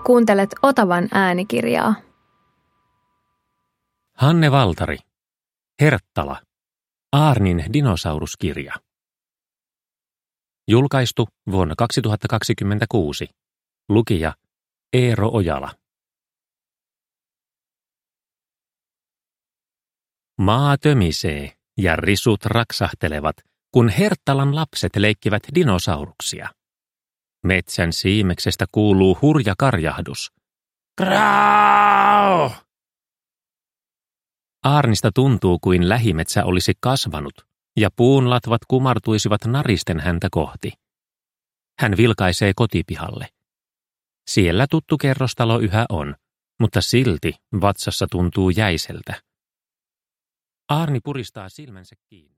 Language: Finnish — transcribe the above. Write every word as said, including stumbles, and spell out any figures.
Kuuntelet Otavan äänikirjaa. Hanne Valtari. Herttala. Aarnin dinosauruskirja. Julkaistu vuonna kaksituhattakaksikymmentäkuusi. Lukija Eero Ojala. Maa tömisee ja risut raksahtelevat, kun Herttalan lapset leikkivät dinosauruksia. Metsän siimeksestä kuuluu hurja karjahdus. Kraav! Aarnista tuntuu kuin lähimetsä olisi kasvanut, ja puunlatvat kumartuisivat naristen häntä kohti. Hän vilkaisee kotipihalle. Siellä tuttu kerrostalo yhä on, mutta silti vatsassa tuntuu jäiseltä. Aarni puristaa silmänsä kiinni.